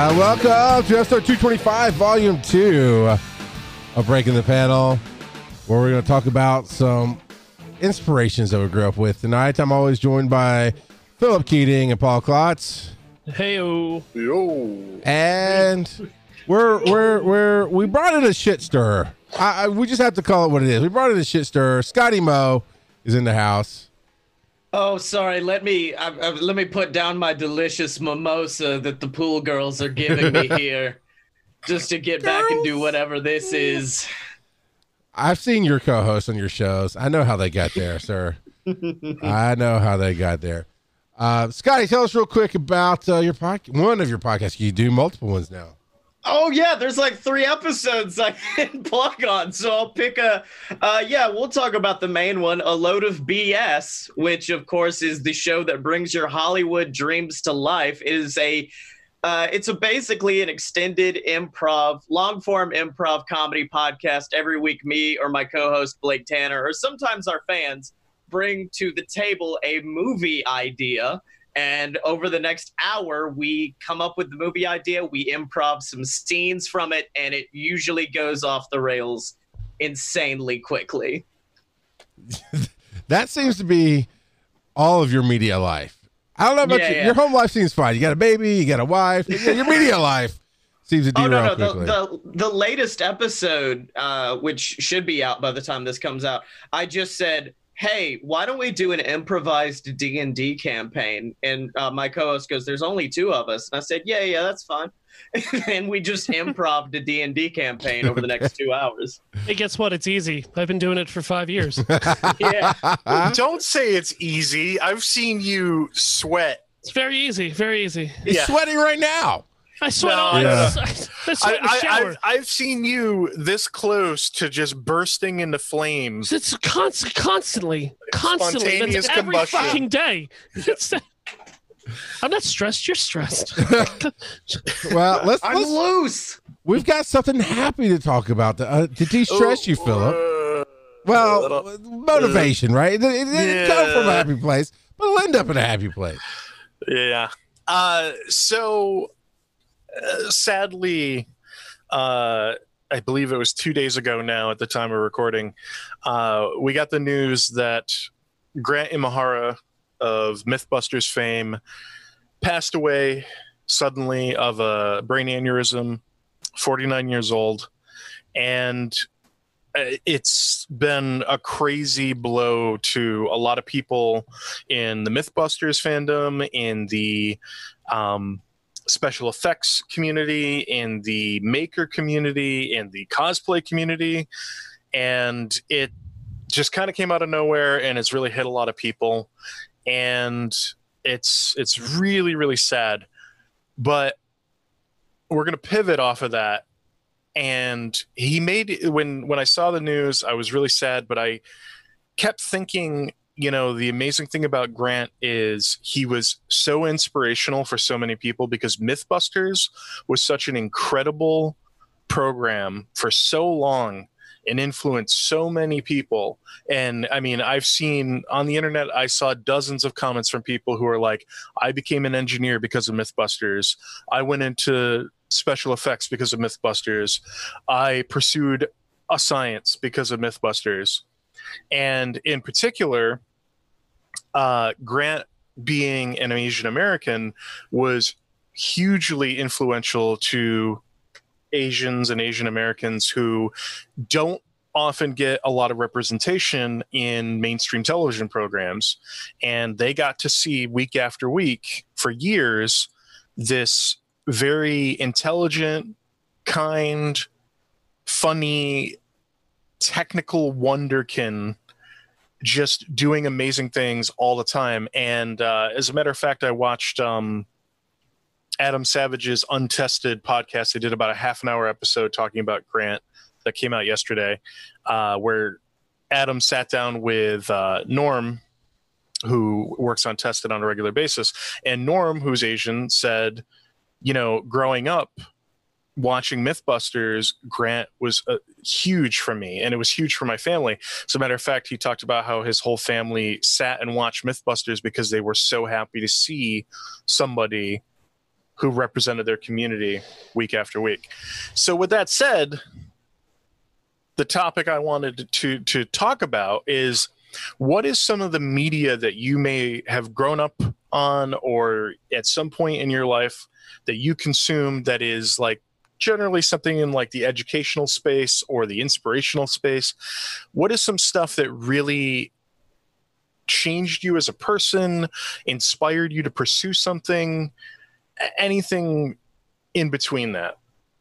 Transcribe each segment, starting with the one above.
Welcome to episode 225, volume 2 of Breaking the Panel, where we're going to talk about some inspirations that we grew up with. Tonight, I'm always joined by Philip Keating and Paul Klotz. Hey-o. Yo. And we brought in a shit stirrer. We just have to call it what it is. We brought in a shit stirrer. Scotty Moe is in the house. Oh, sorry. Let me put down my delicious mimosa that the pool girls are giving me here, just to get back and do whatever this is. I've seen your co-hosts on your shows. I know how they got there, sir. I know how they got there. Scotty, tell us real quick about your one of your podcasts. You do multiple ones now. Oh, yeah, there's like 3 episodes I can plug on, so I'll pick we'll talk about the main one, A Load of BS, which, of course, is the show that brings your Hollywood dreams to life. It is it's basically an extended long-form improv comedy podcast. Every week, me or my co-host, Blake Tanner, or sometimes our fans, bring to the table a movie idea. And over the next hour, we come up with the movie idea, we improv some scenes from it, and it usually goes off the rails insanely quickly. That seems to be all of your media life. I don't know about you. Your home life seems fine. You got a baby, you got a wife. Your media life seems to derail quickly. The latest episode, which should be out by the time this comes out, I just said, hey, why don't we do an improvised D&D campaign? And my co-host goes, there's only 2 of us. And I said, yeah, that's fine. And we just improv'd a D&D campaign over the next 2 hours. Hey, guess what? It's easy. I've been doing it for 5 years. Yeah. Don't say it's easy. I've seen you sweat. It's very easy. Very easy. He's sweating right now. I sweat Yeah. I sweat in the shower. I've seen you this close to just bursting into flames. It's constantly. Spontaneous That's every combustion. fucking day. I'm not stressed. You're stressed. Well, let's loose. We've got something happy to talk about. To de-stress you, Philip. Well, motivation, right? It didn't come from a happy place, but it'll end up in a happy place. Yeah. Sadly, I believe it was 2 days ago now at the time of recording, we got the news that Grant Imahara of Mythbusters fame passed away suddenly of a brain aneurysm, 49 years old. And it's been a crazy blow to a lot of people in the Mythbusters fandom, in the special effects community, in the maker community, in the cosplay community. And it just kind of came out of nowhere, and it's really hit a lot of people. And it's really, really sad. But we're going to pivot off of that. And he made, when I saw the news, I was really sad, but I kept thinking, the amazing thing about Grant is he was so inspirational for so many people, because Mythbusters was such an incredible program for so long and influenced so many people. And I mean, I've seen on the internet, I saw dozens of comments from people who are like, I became an engineer because of Mythbusters. I went into special effects because of Mythbusters. I pursued a science because of Mythbusters. And in particular, Grant, being an Asian American, was hugely influential to Asians and Asian Americans who don't often get a lot of representation in mainstream television programs. And they got to see week after week for years this very intelligent, kind, funny, technical wonderkin just doing amazing things all the time. And as a matter of fact, I watched Adam Savage's Untested podcast. They did about a half an hour episode talking about Grant that came out yesterday, where Adam sat down with Norm, who works on Tested on a regular basis. And Norm, who's Asian, said, growing up watching Mythbusters, Grant was huge for me, and it was huge for my family. As a matter of fact, he talked about how his whole family sat and watched Mythbusters because they were so happy to see somebody who represented their community week after week. So with that said, the topic I wanted to talk about is, what is some of the media that you may have grown up on or at some point in your life that you consume that is like generally something in like the educational space or the inspirational space? What is some stuff that really changed you as a person, inspired you to pursue something, anything in between that?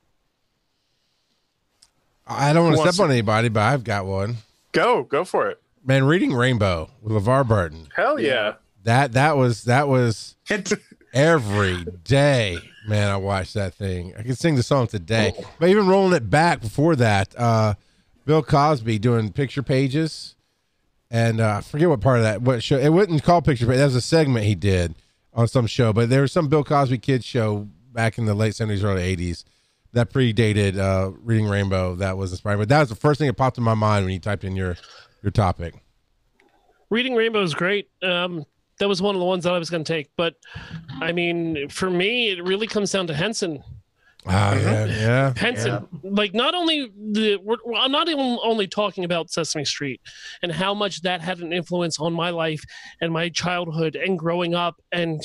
I don't want to step on anybody, but I've got one. Go for it. Man, Reading Rainbow with LeVar Burton. Hell yeah. That was every day. Man, I watched that thing. I can sing the song today. But even rolling it back before that, Bill Cosby doing picture pages. And I forget what part of what show. It wasn't called Picture Page. That was a segment he did on some show. But there was some Bill Cosby kids show back in the late 70s, early 80s that predated Reading Rainbow. That was inspiring. But that was the first thing that popped in my mind when you typed in your topic. Reading Rainbow is great. That was one of the ones that I was going to take. But, I mean, for me, it really comes down to Henson. Yeah. Henson, like not only I'm not even only talking about Sesame Street and how much that had an influence on my life and my childhood and growing up. And,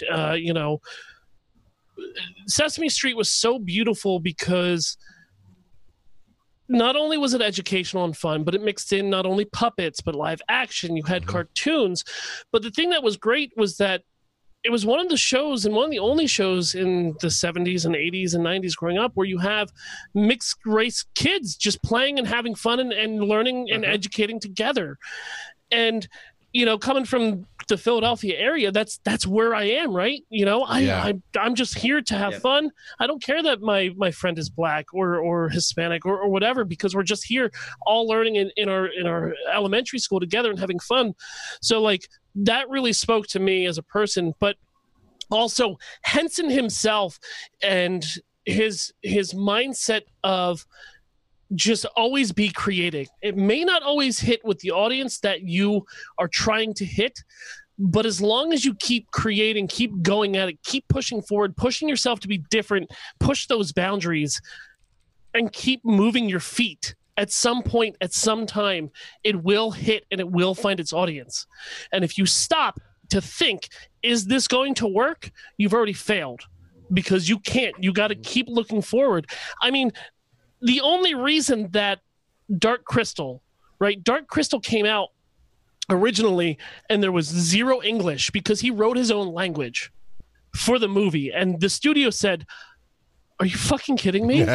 Sesame Street was so beautiful because not only was it educational and fun, but it mixed in not only puppets, but live action. You had cartoons. But the thing that was great was that it was one of the shows and one of the only shows in the 70s and 80s and 90s growing up where you have mixed race kids just playing and having fun and learning and educating together. And, coming from the Philadelphia area, that's where I am, right? I'm just here to have fun. I don't care that my friend is black or Hispanic or whatever, because we're just here all learning in our elementary school together and having fun. So like that really spoke to me as a person, but also Henson himself and his mindset of just always be creating. It may not always hit with the audience that you are trying to hit, but as long as you keep creating, keep going at it, keep pushing forward, pushing yourself to be different, push those boundaries, and keep moving your feet, at some point, at some time, it will hit and it will find its audience. And if you stop to think, is this going to work? You've already failed, because you can't. You got to keep looking forward. I mean, the only reason that Dark Crystal came out originally and there was zero English, because he wrote his own language for the movie. And the studio said, are you fucking kidding me?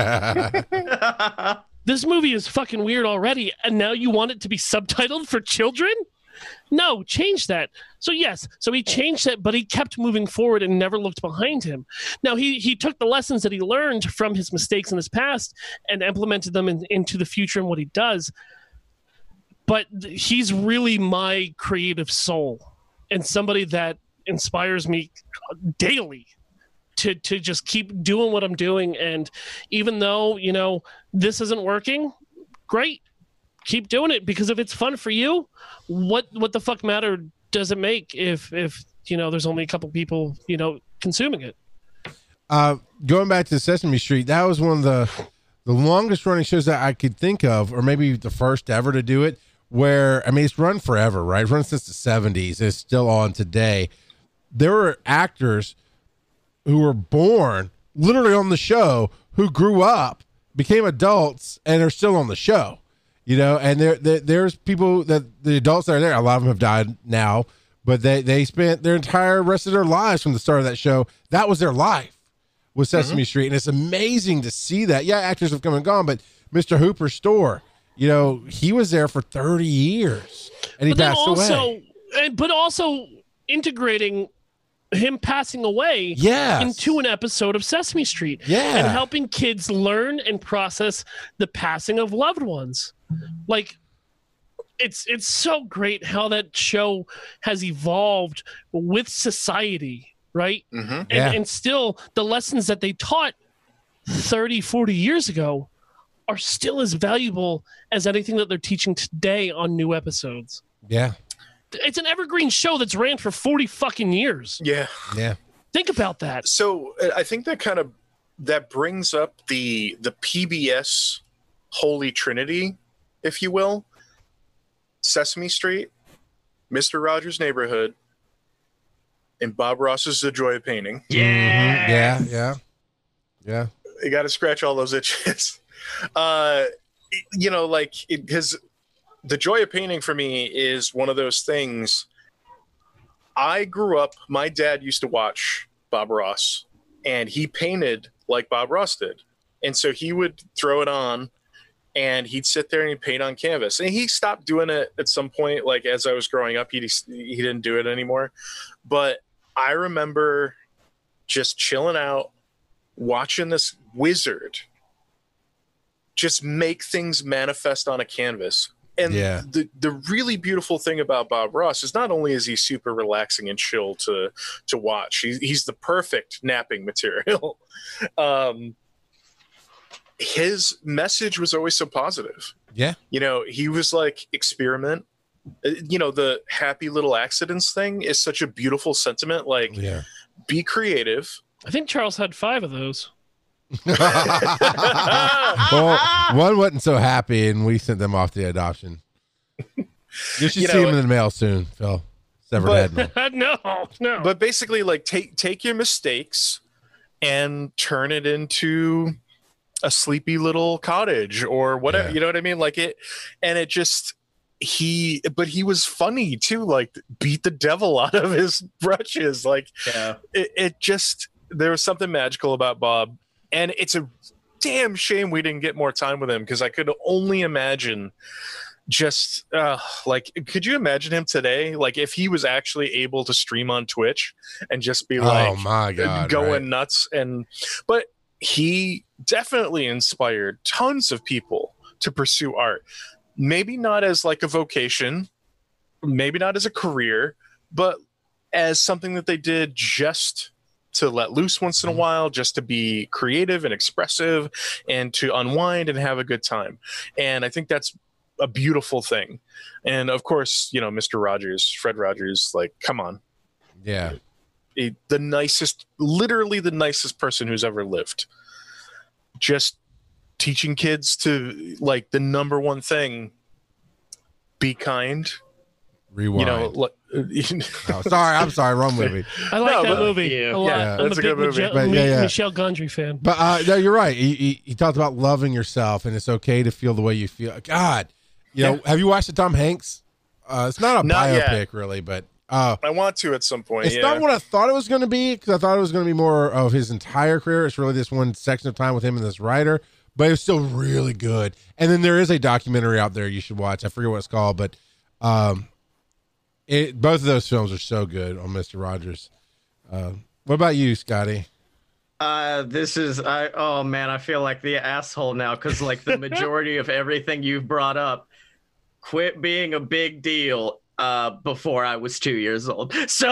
This movie is fucking weird already, and now you want it to be subtitled for children? No, change that. So yes, so he changed it, but he kept moving forward and never looked behind him. Now he took the lessons that he learned from his mistakes in his past and implemented them into the future and what he does. But he's really my creative soul and somebody that inspires me daily to just keep doing what I'm doing. And even though, this isn't working, great. Keep doing it, because if it's fun for you, what the fuck matter does it make if there's only a couple people consuming it? Going back to Sesame Street, that was one of the longest running shows that I could think of, or maybe the first ever to do it, where it's run forever, right? It's run since the 70s. It's still on today. There were actors who were born literally on the show who grew up, became adults, and are still on the show. And there's people that the adults that are there, a lot of them have died now, but they spent their entire rest of their lives from the start of that show. That was their life, with Sesame Street. And it's amazing to see that. Yeah, actors have come and gone, but Mr. Hooper's store, he was there for 30 years and he passed away. But also integrating him passing away into an episode of Sesame Street and helping kids learn and process the passing of loved ones. Like, it's so great how that show has evolved with society, right? And still the lessons that they taught 30, 40 years ago are still as valuable as anything that they're teaching today on new episodes. Yeah. It's an evergreen show that's ran for 40 fucking years. Yeah. Think about that. So I think that brings up the PBS Holy Trinity, if you will. Sesame Street, Mr. Rogers' Neighborhood, and Bob Ross's The Joy of Painting. Yeah. Yeah. You got to scratch all those itches. Because The Joy of Painting for me is one of those things. I grew up, my dad used to watch Bob Ross, and he painted like Bob Ross did. And so he would throw it on, and he'd sit there and he'd paint on canvas. And he stopped doing it at some point, like as I was growing up, he didn't do it anymore. But I remember just chilling out, watching this wizard just make things manifest on a canvas. And the really beautiful thing about Bob Ross is not only is he super relaxing and chill to watch, he's the perfect napping material. His message was always so positive. Yeah. He was like, experiment. The happy little accidents thing is such a beautiful sentiment. Like, be creative. I think Charles had 5 of those. Well, one wasn't so happy, and we sent them off to the adoption. You should see him in the mail soon, Phil. Severed head. No. But basically, like, take your mistakes and turn it into a sleepy little cottage or whatever. You know what I mean? Like it, and it just he was funny too. Like, beat the devil out of his brushes. Like, it just, there was something magical about Bob. And it's a damn shame we didn't get more time with him, because I could only imagine just could you imagine him today? Like, if he was actually able to stream on Twitch and just be like, oh my God, going nuts. But he definitely inspired tons of people to pursue art. Maybe not as like a vocation, maybe not as a career, but as something that they did just to let loose once in a while, just to be creative and expressive and to unwind and have a good time. And I think that's a beautiful thing. And of course, Mr. Rogers, Fred Rogers, like, come on. Yeah. Literally the nicest person who's ever lived. Just teaching kids to, like, the number one thing, be kind. Rewind. I'm sorry, wrong movie. I like that movie a lot. Yeah, I'm that's a good movie. Michel Gondry fan. But no, you're right. He talked about loving yourself, and it's okay to feel the way you feel. God, have you watched the Tom Hanks? It's not a biopic, really, but I want to at some point. It's not what I thought it was going to be, because I thought it was going to be more of his entire career. It's really this one section of time with him and this writer, but it's still really good. And then there is a documentary out there you should watch. I forget what it's called, but both of those films are so good on Mr. Rogers. What about you, Scotty? I feel like the asshole now, because like the majority of everything you've brought up quit being a big deal before I was 2 years old. So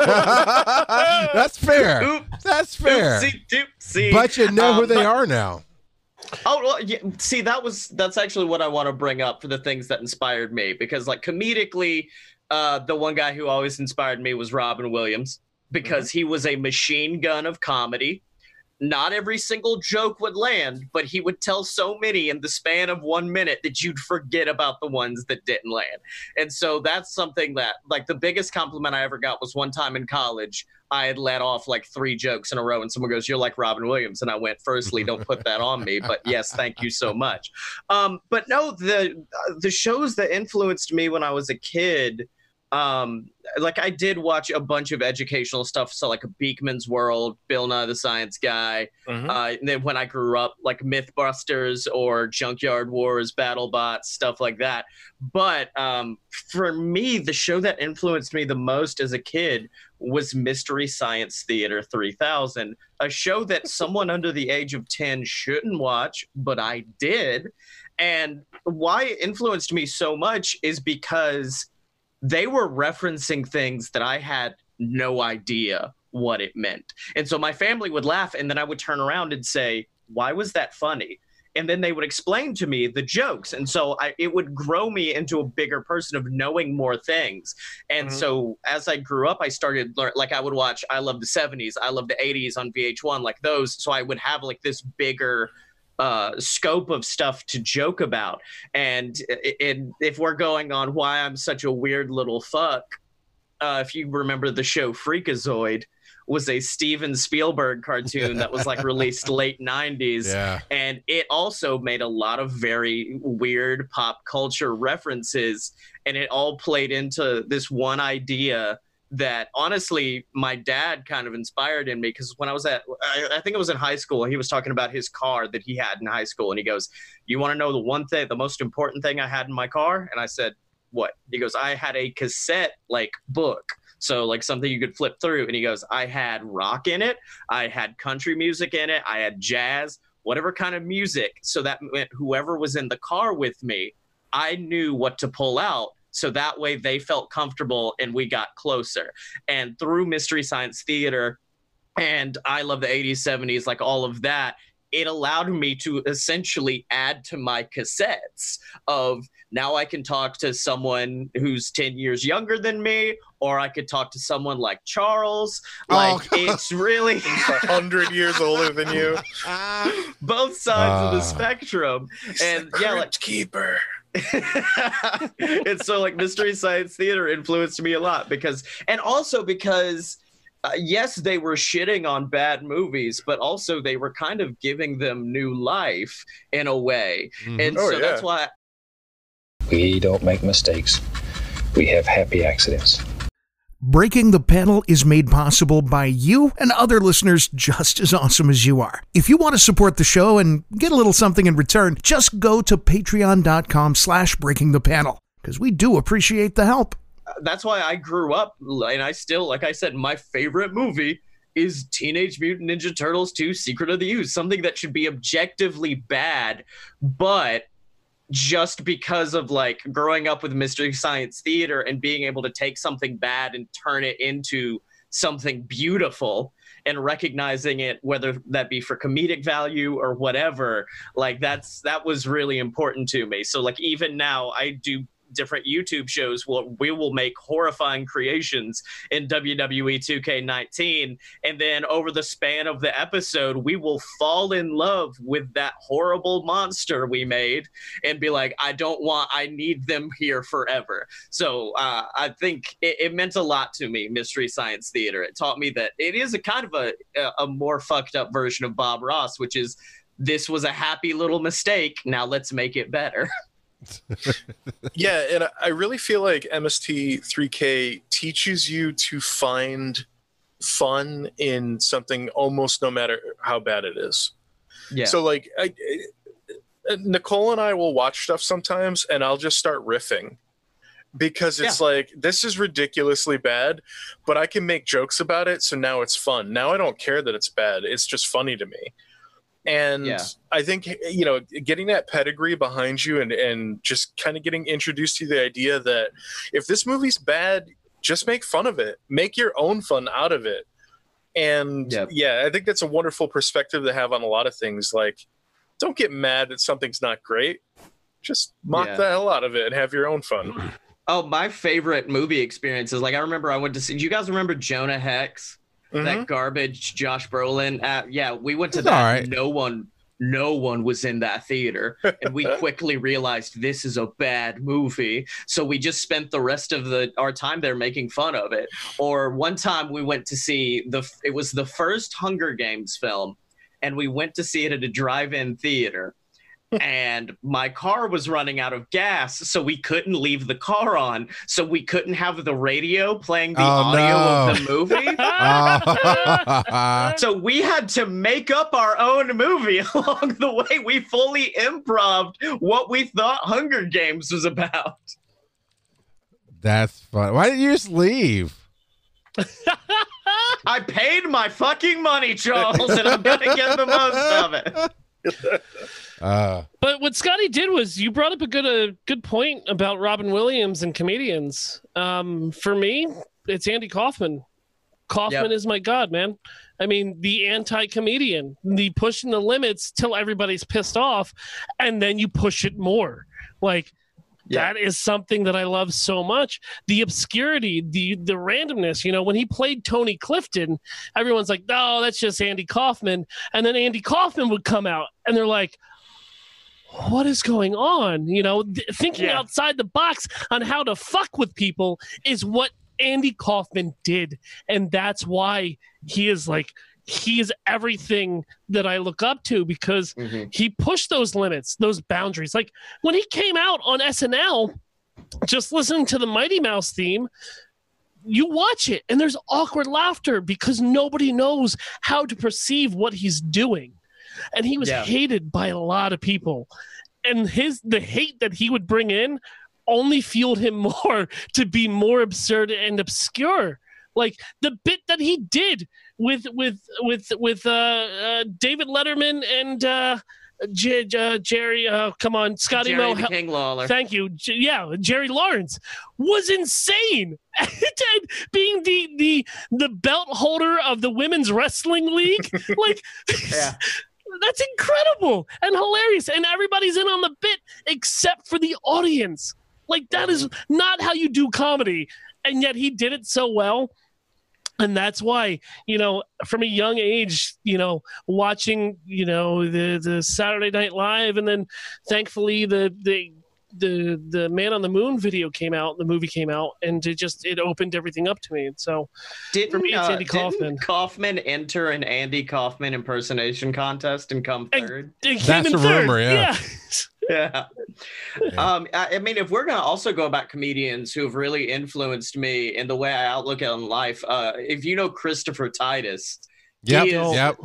that's fair. That's fair. Oopsie. But you know who they are now. Oh, well, yeah. See, that's actually what I want to bring up for the things that inspired me, because like comedically, the one guy who always inspired me was Robin Williams, because he was a machine gun of comedy. Not every single joke would land, but he would tell so many in the span of 1 minute that you'd forget about the ones that didn't land. And so that's something that, like, the biggest compliment I ever got was one time in college, I had let off like 3 jokes in a row, and someone goes, "You're like Robin Williams." And I went, "Firstly, don't put that on me, but yes, thank you so much." But no, the shows that influenced me when I was a kid, like I did watch a bunch of educational stuff, so like Beakman's World, Bill Nye the Science Guy. And then when I grew up, like Mythbusters or Junkyard Wars, BattleBots, stuff like that. But for me, the show that influenced me the most as a kid was Mystery Science Theater 3000, a show that someone under the age of 10 shouldn't watch, but I did. And why it influenced me so much is because they were referencing things that I had no idea what it meant. And so my family would laugh, and then I would turn around and say, "Why was that funny?" and then they would explain to me the jokes, and so it would grow me into a bigger person of knowing more things. And so as I grew up, I started like I would watch I Love the 70s, I Love the 80s on VH1, like those, so I would have like this bigger scope of stuff to joke about. And if we're going on why I'm such a weird little fuck, if you remember the show Freakazoid, was a Steven Spielberg cartoon that was like released late 90s. Yeah. And it also made a lot of very weird pop culture references. And it all played into this one idea that honestly, my dad kind of inspired in me, because when I was I think it was in high school, he was talking about his car that he had in high school. And he goes, "You want to know the most important thing I had in my car?" And I said, "What?" He goes, "I had a cassette like book. So like something you could flip through." And he goes, "I had rock in it. I had country music in it. I had jazz, whatever kind of music." So that meant whoever was in the car with me, I knew what to pull out. So that way they felt comfortable and we got closer. And through Mystery Science Theater and I Love the 80s, 70s, like all of that, it allowed me to essentially add to my cassettes of now I can talk to someone who's 10 years younger than me, or I could talk to someone like Charles. Like it's really 100 years older than you. Both sides of the spectrum. And yeah, like keeper. And so like Mystery Science Theater influenced me a lot because yes, they were shitting on bad movies, but also they were kind of giving them new life in a way. And that's why we don't make mistakes. We have happy accidents. Breaking the Panel is made possible by you and other listeners just as awesome as you are. If you want to support the show and get a little something in return, just go to patreon.com/breakingthepanel, because we do appreciate the help. That's why I grew up, and I still, like I said, my favorite movie is Teenage Mutant Ninja Turtles 2 Secret of the Ooze, something that should be objectively bad, but just because of like growing up with Mystery Science Theater and being able to take something bad and turn it into something beautiful and recognizing it, whether that be for comedic value or whatever, like that was really important to me. So like even now I do different YouTube shows we will make horrifying creations in WWE 2K19, and then over the span of the episode we will fall in love with that horrible monster we made and be like, I need them here forever. So I think it meant a lot to me, Mystery Science Theater. It taught me that it is a kind of a more fucked up version of Bob Ross, which is, this was a happy little mistake, now let's make it better. Yeah, and I really feel like MST3K teaches you to find fun in something almost no matter how bad it is. Yeah. So like Nicole and I will watch stuff sometimes and I'll just start riffing because it's like, this is ridiculously bad, but I can make jokes about it, so now it's fun. Now I don't care that it's bad. It's just funny to me. And I think, you know, getting that pedigree behind you and just kind of getting introduced to the idea that if this movie's bad, just make fun of it. Make your own fun out of it. And I think that's a wonderful perspective to have on a lot of things. Like, don't get mad that something's not great. Just mock the hell out of it and have your own fun. Oh, my favorite movie experiences. Like, I remember I went to see, do you guys remember Jonah Hex? That garbage Josh Brolin. We went to that. Right. No one was in that theater, and we quickly realized this is a bad movie. So we just spent the rest of our time there making fun of it. Or one time we went to see it was the first Hunger Games film, and we went to see it at a drive-in theater. And my car was running out of gas, so we couldn't leave the car on, so we couldn't have the radio playing the audio of the movie. So we had to make up our own movie along the way. We fully improv'd what we thought Hunger Games was about. That's fun. Why didn't you just leave? I paid my fucking money, Charles, and I'm gonna get the most of it. But what Scotty did was, you brought up a good point about Robin Williams and comedians. For me, it's Andy Kaufman. Kaufman Yep. is my god, man. I mean, the anti-comedian, the pushing the limits till everybody's pissed off, and then you push it more. Like, Yeah. that is something that I love so much. The obscurity, the randomness. You know, when he played Tony Clifton, everyone's like, "No, that's just Andy Kaufman." And then Andy Kaufman would come out, and they're like, "What is going on?" You know, thinking Yeah. outside the box on how to fuck with people is what Andy Kaufman did, and that's why he is everything that I look up to, because Mhm. he pushed those limits, those boundaries. Like when he came out on SNL, just listening to the Mighty Mouse theme, you watch it and there's awkward laughter because nobody knows how to perceive what he's doing. And he was Yeah. hated by a lot of people. And the hate that he would bring in only fueled him more to be more absurd and obscure. Like the bit that he did with David Letterman and Jerry, come on, Scotty Jerry Mo. the King Lawler. Thank you. Jerry Lawrence was insane. And being the belt holder of the women's wrestling league, like, Yeah. that's incredible and hilarious. And everybody's in on the bit except for the audience. Like, that is not how you do comedy. And yet he did it so well. And that's why, you know, from a young age, you know, watching, you know, the Saturday Night Live, and then thankfully the Man on the Moon video came out, the movie came out, and it opened everything up to me. And so for me, it's Andy Kaufman. Didn't Kaufman enter an Andy Kaufman impersonation contest and come third? It came That's in the third. rumor, yeah. Yeah. I mean, if we're gonna also go about comedians who have really influenced me in the way I outlook on life, if you know Christopher Titus, Yep. he is- Yep.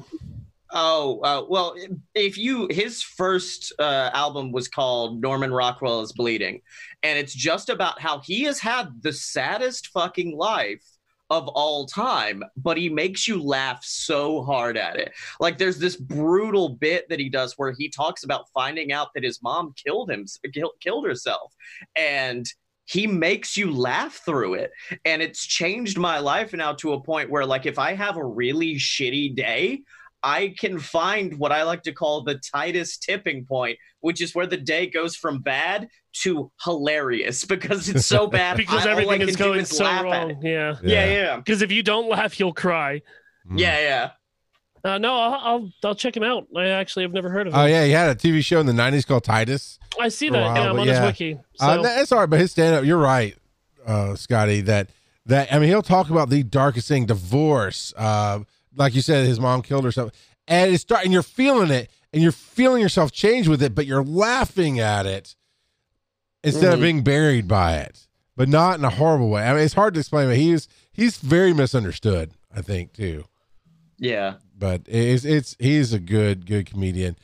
well, his first album was called Norman Rockwell is Bleeding, and it's just about how he has had the saddest fucking life of all time, but he makes you laugh so hard at it. Like, there's this brutal bit that he does where he talks about finding out that his mom killed herself, and he makes you laugh through it. And it's changed my life now to a point where, like, if I have a really shitty day, I can find what I like to call the Titus tipping point, which is where the day goes from bad to hilarious because it's so bad. Because all I everything can is do going is so laugh at it. wrong. Yeah. Yeah. Because if you don't laugh, you'll cry. Yeah. No, I'll check him out. I actually have never heard of him. Oh yeah, he had a TV show in the '90s called Titus. I see for a that. while, Yeah, I'm but on his wiki. So. That's all right, but his stand-up, you're right, Scotty. That I mean, he'll talk about the darkest thing, divorce. Like you said, his mom killed herself, and it's and you're feeling it, and you're feeling yourself change with it, but you're laughing at it instead of being buried by it, but not in a horrible way. I mean, it's hard to explain, but he's very misunderstood, I think, too. Yeah. But he's a good comedian.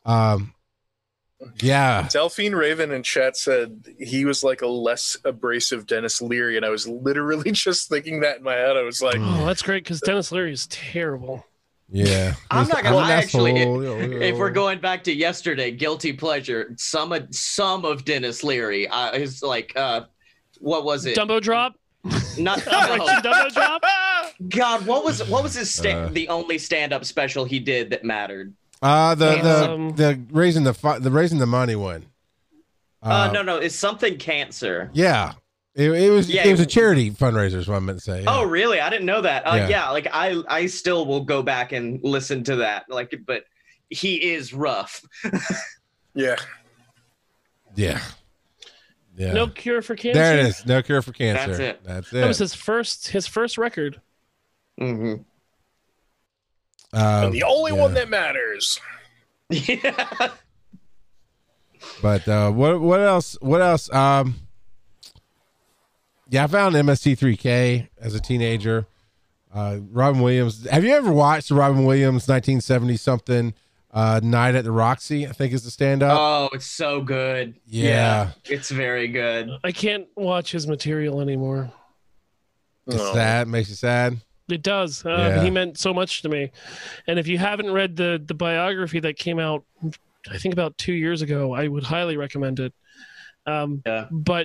Yeah. Delphine Raven in chat said he was like a less abrasive Dennis Leary, and I was literally just thinking that in my head. I was like, Oh, that's great because Dennis Leary is terrible. Yeah. I'm not gonna lie, actually, Asshole. if we're going back to yesterday, guilty pleasure, some of Dennis Leary is like, what was it? Dumbo Drop? Not Operation Dumbo Drop? God, what was his the only stand-up special he did that mattered? The raising the money one. No, it's something cancer. Yeah. It was a charity fundraiser is what I meant to say. Yeah. Oh, really? I didn't know that. Yeah. Yeah, like I still will go back and listen to that. Like, but he is rough. yeah. Yeah. Yeah. No Cure for Cancer? There it is. No Cure for Cancer. That's it. That's That was it. his first record. Mm-hmm. And the only yeah. one that matters. Yeah. But what else? Yeah, I found MST3K as a teenager. Robin Williams. Have you ever watched the Robin Williams 1970 something Night at the Roxy? I think is the stand-up. Oh, it's so good. Yeah. It's very good. I can't watch his material anymore. It's Oh. sad. Makes you sad. It does. Yeah. He meant so much to me. And if you haven't read the biography that came out, I think about 2 years ago, I would highly recommend it. Yeah. But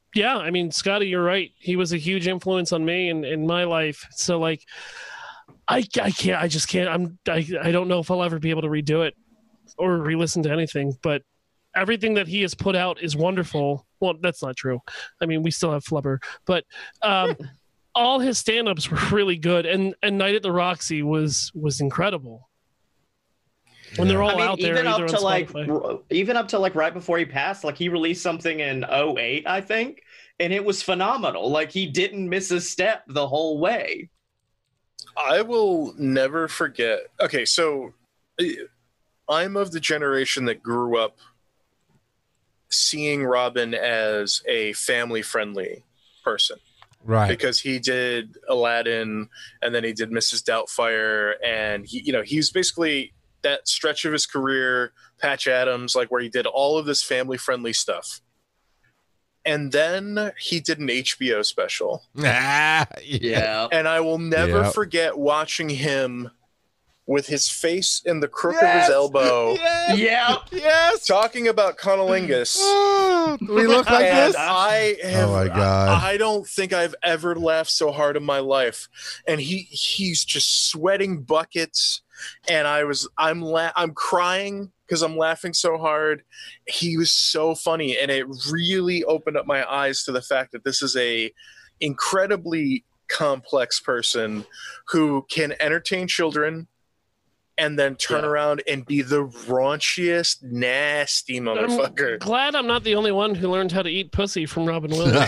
Yeah, I mean, Scotty, you're right. He was a huge influence on me and in my life. So like, I can't. I just can't. I don't know if I'll ever be able to redo it or re-listen to anything. But everything that he has put out is wonderful. Well, that's not true. I mean, we still have Flubber, but all his stand-ups were really good. And Night at the Roxy was incredible. When they're all out there, even up either to on like Spotify. even up to like right before he passed, like he released something in 2008, I think, and it was phenomenal. Like he didn't miss a step the whole way. I will never forget. Okay, so I'm of the generation that grew up seeing Robin as a family-friendly person. Right. Because he did Aladdin and then he did Mrs. Doubtfire, and he was basically that stretch of his career, Patch Adams, like where he did all of this family-friendly stuff. And then he did an HBO special. Yeah. And I will never forget watching him with his face in the crook of his elbow. Yeah. Yes. Talking about cunnilingus. We look like And this. oh my God. I don't think I've ever laughed so hard in my life. And he's just sweating buckets. And I'm crying because I'm laughing so hard. He was so funny, and it really opened up my eyes to the fact that this is a incredibly complex person who can entertain children and then turn around and be the raunchiest, nasty motherfucker. I'm glad I'm not the only one who learned how to eat pussy from Robin Williams.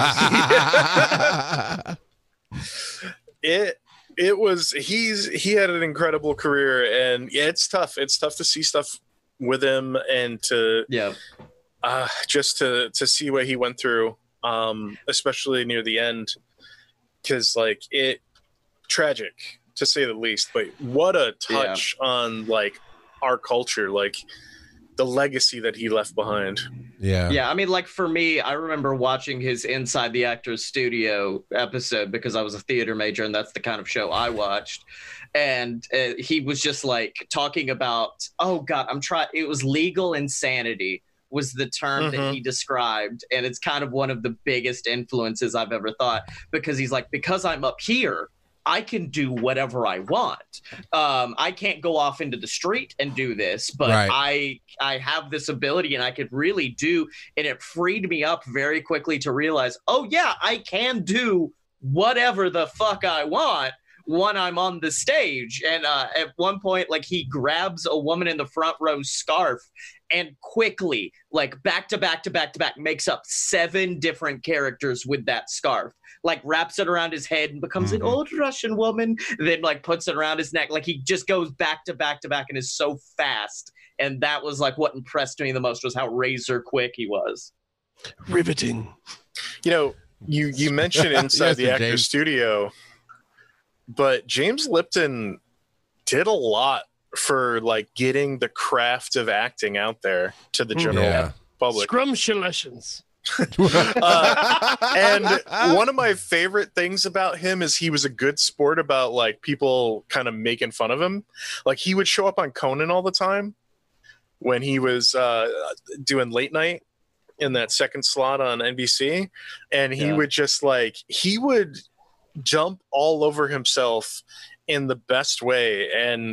He had an incredible career, and it's tough to see stuff with him and to just to see what he went through, especially near the end, because like it tragic to say the least, but what a touch on like our culture, like the legacy that he left behind. I mean, like for me, I remember watching his Inside the Actors Studio episode because I was a theater major and that's the kind of show I watched. And he was just like talking about, oh God, it was legal insanity was the term that he described. And it's kind of one of the biggest influences I've ever thought, because he's like, because I'm up here, I can do whatever I want. I can't go off into the street and do this, but I have this ability and I could really do, and it freed me up very quickly to realize, oh yeah, I can do whatever the fuck I want when I'm on the stage. And at one point, like he grabs a woman in the front row scarf and quickly, like back to back, makes up 7 different characters with that scarf. Like wraps it around his head and becomes an old Russian woman, then like puts it around his neck. Like he just goes back to back and is so fast. And that was like what impressed me the most, was how razor quick he was. Riveting. You mentioned Inside the Actors Studio, but James Lipton did a lot for like getting the craft of acting out there to the general public. Scrumptious. And one of my favorite things about him is he was a good sport about like people kind of making fun of him. Like he would show up on Conan all the time when he was doing late night in that second slot on NBC, and he would just like he would jump all over himself in the best way. And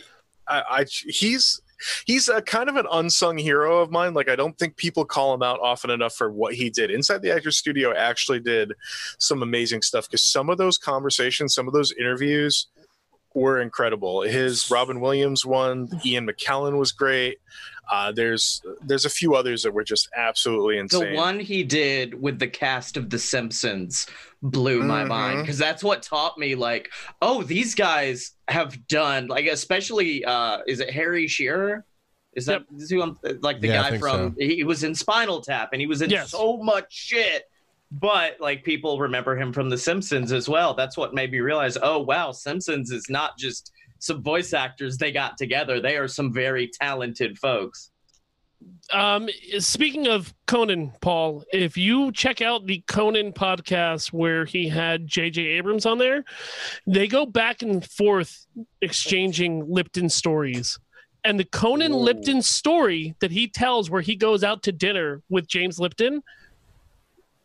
he's a kind of an unsung hero of mine. Like I don't think people call him out often enough for what he did. Inside the Actors Studio actually did some amazing stuff, because some of those conversations, some of those interviews were incredible. His Robin Williams one, Ian McKellen was great. There's a few others that were just absolutely insane. The one he did with the cast of The Simpsons blew my mind, because that's what taught me, like, oh, these guys have done, like, especially is it Harry Shearer? Is that who I'm like, the guy from he was in Spinal Tap, and he was in so much shit, but like people remember him from The Simpsons as well. That's what made me realize, oh wow, Simpsons is not just some voice actors they got together. They are some very talented folks. Speaking of Conan, Paul, if you check out the Conan podcast where he had J.J. Abrams on there, they go back and forth exchanging Lipton stories. And the Conan Lipton story that he tells where he goes out to dinner with James Lipton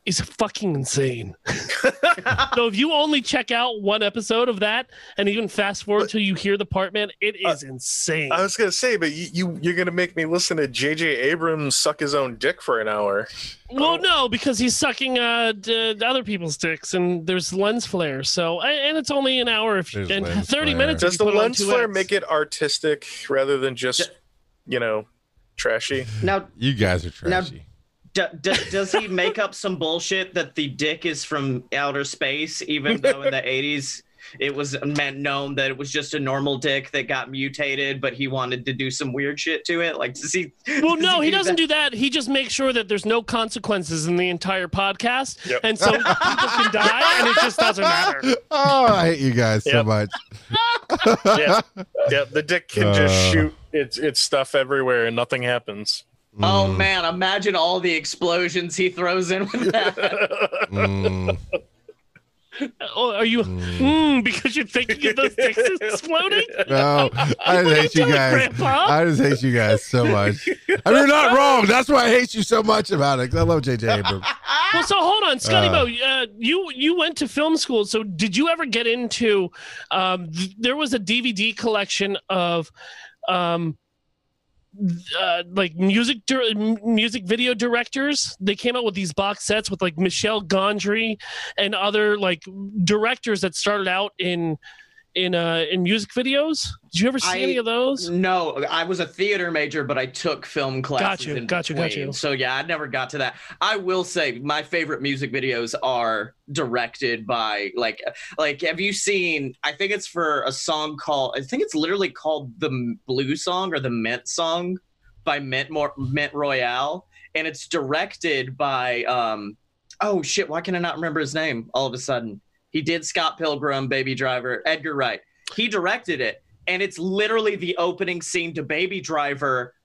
is fucking insane. So if you only check out one episode of that and even fast forward till you hear the part, man, it is insane. I was gonna say, but you're gonna make me listen to J.J. Abrams suck his own dick for an hour. Well, no, because he's sucking other people's dicks, and there's lens flare. So, and it's only an hour and 30 minutes. Does the lens flare make it artistic rather than just, trashy? Now you guys are trashy. Does he make up some bullshit that the dick is from outer space, even though in the 80s it was known that it was just a normal dick that got mutated, but he wanted to do some weird shit to it? Like, does he? Well, no, he doesn't do that. He just makes sure that there's no consequences in the entire podcast, and so people can die, and it just doesn't matter. Oh, I hate you guys so much. Yeah, the dick can just shoot its stuff everywhere, and nothing happens. Oh man, imagine all the explosions he throws in with that. Oh, are you because you're thinking of those dicks exploding? No, I just hate you guys. Grandpa? I just hate you guys so much. I mean, you're not wrong. That's why I hate you so much about it. 'Cause I love J.J. Abrams. Well, so hold on, Scotty Mo. You went to film school, so did you ever get into? There was a DVD collection of. Like music video directors. They came out with these box sets with like Michel Gondry and other like directors that started out in music videos. Did you ever see any of those? No, I was a theater major, but I took film classes. Got you. So yeah, I never got to that. I will say my favorite music videos are directed by like have you seen, I think it's for a song called, I think it's literally called The Blue Song or The Mint Song by Mint Royale, and it's directed by oh shit, why can I not remember his name all of a sudden? He did Scott Pilgrim, Baby Driver, Edgar Wright. He directed it, and it's literally the opening scene to Baby Driver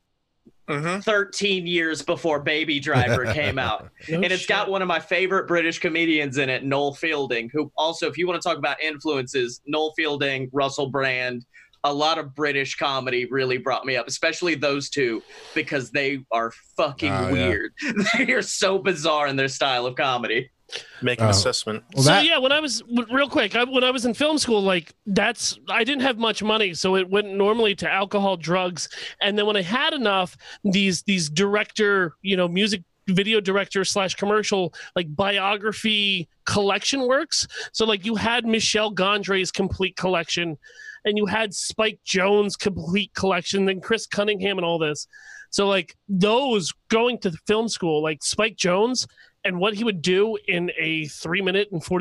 13 years before Baby Driver came out. It's got one of my favorite British comedians in it, Noel Fielding, who also, if you want to talk about influences, Noel Fielding, Russell Brand, a lot of British comedy really brought me up, especially those two, because they are fucking weird. They are so bizarre in their style of comedy. Make an assessment. Well, when I was real quick, when I was in film school, like I didn't have much money, so it went normally to alcohol, drugs, and then when I had enough, these director, music video director / commercial like biography collection works. So like you had Michel Gondry's complete collection, and you had Spike Jonze complete collection, then Chris Cunningham and all this. So like those going to film school, like Spike Jonze. And what he would do in a 3 minute and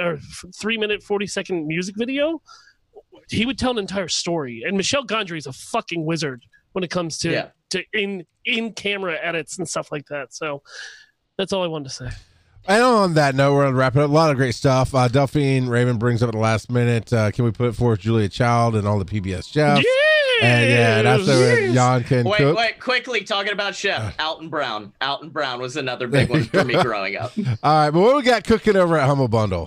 40-second music video, he would tell an entire story. And Michel Gondry is a fucking wizard when it comes to in camera edits and stuff like that. So that's all I wanted to say. And on that note, we're going to wrap it up. A lot of great stuff. Delphine Raven brings up at the last minute. Can we put forth Julia Child and all the PBS chefs? And that's where Jan can cook. Wait, quickly talking about chef Alton Brown. Alton Brown was another big one for me growing up. All right, but what we got cooking over at Humble Bundle?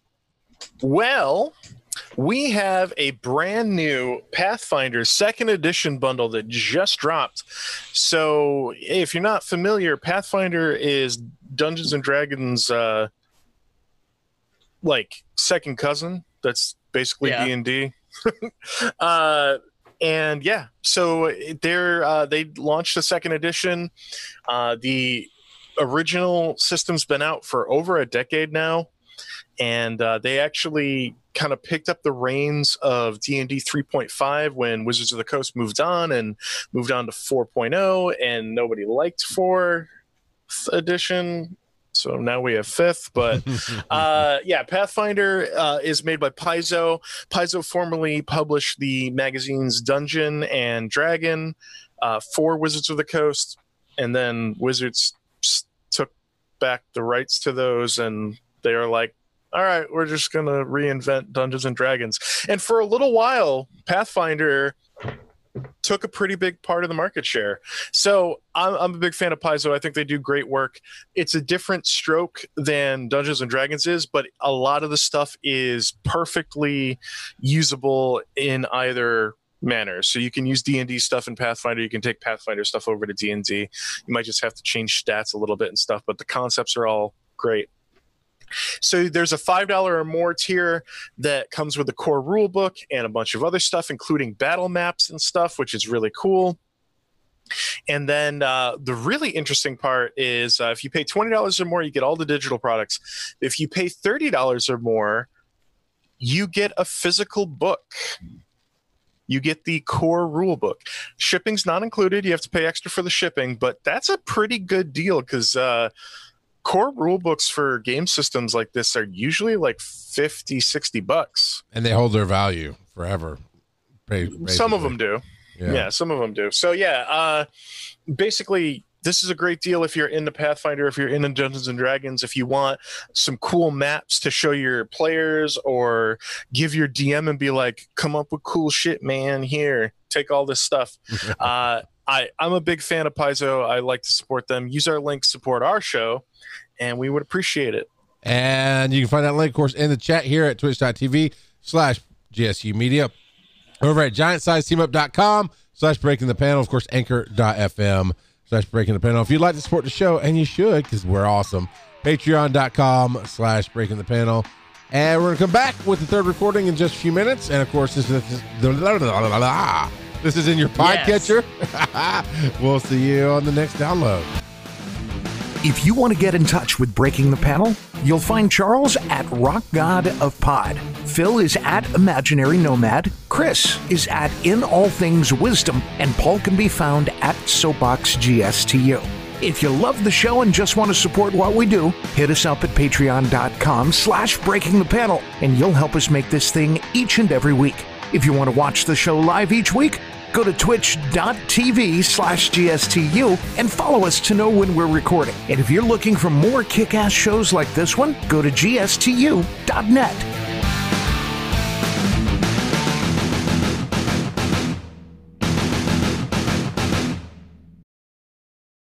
Well, we have a brand new Pathfinder 2nd edition bundle that just dropped. So if you're not familiar, Pathfinder is Dungeons and Dragons like second cousin. That's basically D&D. And yeah, so they launched a 2nd edition. The original system's been out for over a decade now, and they actually kind of picked up the reins of D&D 3.5 when Wizards of the Coast moved on to 4.0, and nobody liked 4th edition. So now we have 5th, but Pathfinder is made by Paizo. Paizo formerly published the magazines Dungeon and Dragon for Wizards of the Coast, and then Wizards took back the rights to those, and they are like, all right, we're just going to reinvent Dungeons and Dragons. And for a little while, Pathfinder took a pretty big part of the market share. So I'm a big fan of Paizo. I think they do great work. It's a different stroke than Dungeons and Dragons is, but a lot of the stuff is perfectly usable in either manner. So you can use D&D stuff in Pathfinder. You can take Pathfinder stuff over to D&D. You might just have to change stats a little bit and stuff, but the concepts are all great. So there's a $5 or more tier that comes with a core rulebook and a bunch of other stuff, including battle maps and stuff, which is really cool. And then the really interesting part is if you pay $20 or more, you get all the digital products. If you pay $30 or more, you get a physical book. You get the core rule book. Shipping's not included. You have to pay extra for the shipping, but that's a pretty good deal because core rule books for game systems like this are usually like $50-$60. And they hold their value forever. Basically. Some of them do. Yeah, some of them do. So basically this is a great deal if you're into Pathfinder, if you're into Dungeons and Dragons, if you want some cool maps to show your players or give your DM and be like, come up with cool shit, man, here, take all this stuff. I'm a big fan of Paizo. I like to support them. Use our link, support our show, and we would appreciate it. And you can find that link, of course, in the chat here at twitch.tv/GSU Media. Over at giantsizeteamup.com/breaking the panel. Of course, anchor.fm/breaking the panel. If you'd like to support the show, and you should, because we're awesome, patreon.com/breaking the panel. And we're going to come back with the third recording in just a few minutes. And of course, this is in your podcatcher. Yes. We'll see you on the next download. If you want to get in touch with Breaking the Panel, you'll find Charles at Rock God of Pod. Phil is at Imaginary Nomad. Chris is at In All Things Wisdom. And Paul can be found at Soapbox GSTU. If you love the show and just want to support what we do, hit us up at patreon.com/breaking the panel, and you'll help us make this thing each and every week. If you want to watch the show live each week, go to twitch.tv/GSTU and follow us to know when we're recording. And if you're looking for more kick-ass shows like this one, go to gstu.net.